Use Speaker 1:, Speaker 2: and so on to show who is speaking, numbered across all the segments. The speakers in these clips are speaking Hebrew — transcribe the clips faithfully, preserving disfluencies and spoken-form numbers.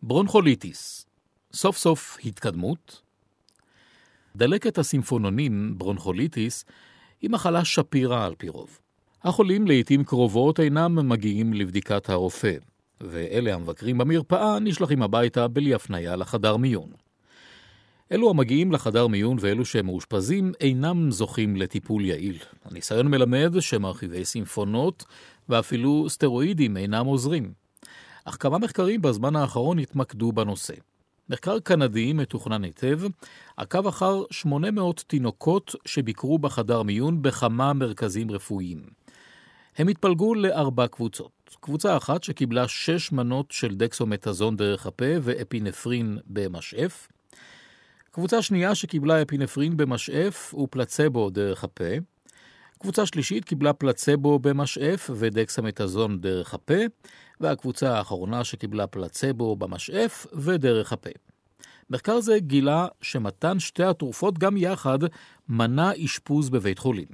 Speaker 1: ברונכוליטיס, סוף סוף התקדמות. דלקת הסימפונונים, ברונכוליטיס, היא מחלה שפירה על פי רוב. החולים לעתים קרובות אינם מגיעים לבדיקת הרופא, ואלה המבקרים במרפאה נשלחים הביתה בלי הפניה לחדר מיון. אלו המגיעים לחדר מיון ואלו שהם מאושפזים אינם זוכים לטיפול יעיל. הניסיון מלמד שמרחיבי סימפונות ואפילו סטרואידים אינם עוזרים. אך כמה מחקרים בזמן האחרון התמקדו בנושא. מחקר קנדי מתוכנן היטב עקב אחר שמונה מאות תינוקות שביקרו בחדר מיון בכמה מרכזים רפואיים. הם התפלגו לארבע קבוצות. קבוצה אחת שקיבלה שש מנות של דקסומטזון דרך הפה ואפינפרין במשאף. קבוצה שנייה שקיבלה אפינפרין במשאף ופלצבו דרך הפה. קבוצה שלישית קיבלה פלצבו במשאף ודקסומטזון דרך הפה, והקבוצה האחרונה שקיבלה פלצבו במשאף ודרך הפה. מחקר זה גילה שמתן שתי התרופות גם יחד מנע אשפוז בבית חולים.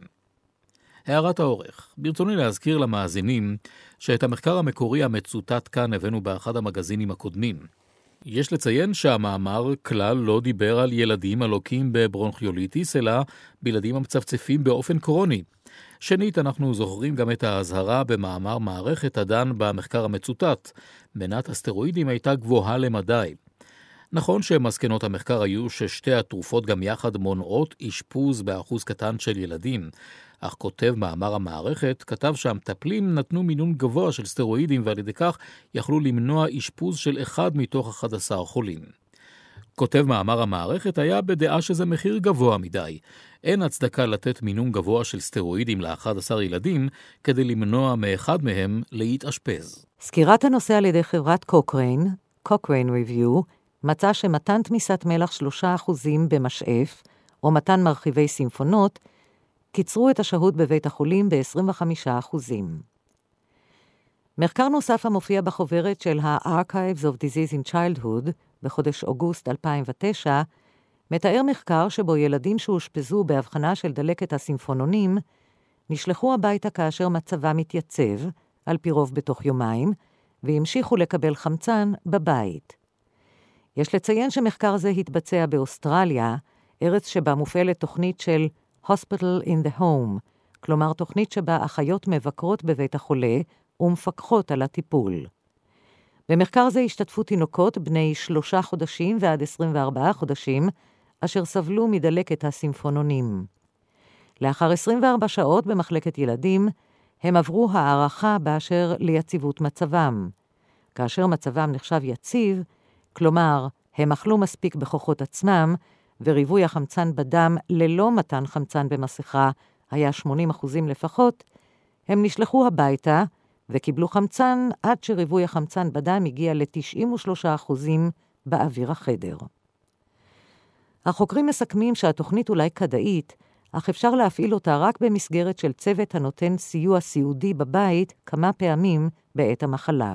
Speaker 1: הערת האורך, ברצוני להזכיר למאזינים שאת המחקר המקורי המצוטט כאן הבאנו באחד המגזינים הקודמים. יש לציין שהמאמר כלל לא דיבר על ילדים הלוקים בברונכיוליטיס, אלא בילדים המצפצפים באופן קרוני. שנית, אנחנו זוכרים גם את ההזהרה במאמר מערכת הדן במחקר המצוטט. מנת הסטרואידים הייתה גבוהה למדי. נכון שמסקנות המחקר היו ששתי התרופות גם יחד מונעות אשפוז באחוז קטן של ילדים, אך כותב מאמר המערכת, כתב שהמטפלים נתנו מינון גבוה של סטרואידים ועל ידי כך יכלו למנוע אשפוז של אחד מתוך אחד עשר חולים. כותב מאמר המערכת היה בדעה שזה מחיר גבוה מדי. אין הצדקה לתת מינון גבוה של סטרואידים ל-אחד עשר ילדים כדי למנוע מאחד מהם להתאשפז.
Speaker 2: סקירת הנושא על ידי חברת קוקריין, קוקריין ריוויו, מצא שמתן תמיסת מלח שלושה אחוזים במשאף, או מתן מרחיבי סימפונות, קיצרו את השהות בבית החולים ב-עשרים וחמישה אחוזים. מחקר נוסף המופיע בחוברת של ה-Archives of Disease in Childhood בחודש אוגוסט אלפיים ותשע, מתאר מחקר שבו ילדים שהושפזו בהבחנה של דלקת הסימפונונים, נשלחו הביתה כאשר מצבה מתייצב, על פי רוב בתוך יומיים, והמשיכו לקבל חמצן בבית. יש לציין שמחקר זה התבצע באוסטרליה, ארץ שבה מופעלת תוכנית של Hospital in the Home, כלומר תוכנית שבה אחיות מבקרות בבית החולה ומפקחות על הטיפול. במחקר זה השתתפו תינוקות בני שלושה חודשים ועד עשרים וארבעה חודשים, אשר סבלו מדלקת הסימפונונים. לאחר עשרים וארבע שעות במחלקת ילדים, הם עברו הערכה באשר ליציבות מצבם. כאשר מצבם נחשב יציב, כלומר, הם אכלו מספיק בכוחות עצמם, וריבוי החמצן בדם ללא מתן חמצן במסכה היה שמונים אחוזים לפחות, הם נשלחו הביתה וקיבלו חמצן עד שריבוי החמצן בדם הגיע ל-תשעים ושלושה אחוזים באוויר החדר. החוקרים מסכמים שהתוכנית אולי כדאית, אך אפשר להפעיל אותה רק במסגרת של צוות הנותן סיוע סיעודי בבית כמה פעמים בעת המחלה.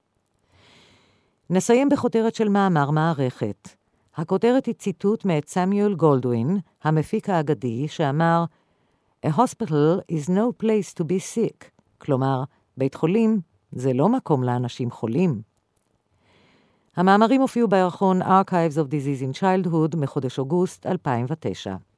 Speaker 2: נסיים בכותרת של מאמר מערכת. הכותרת היא ציטוט מאת סמיואל גולדווין, המפיק האגדי, שאמר, A hospital is no place to be sick. כלומר, בית חולים זה לא מקום לאנשים חולים. המאמרים הופיעו בירחון Archives of Disease in Childhood מחודש אוגוסט אלפיים ותשע.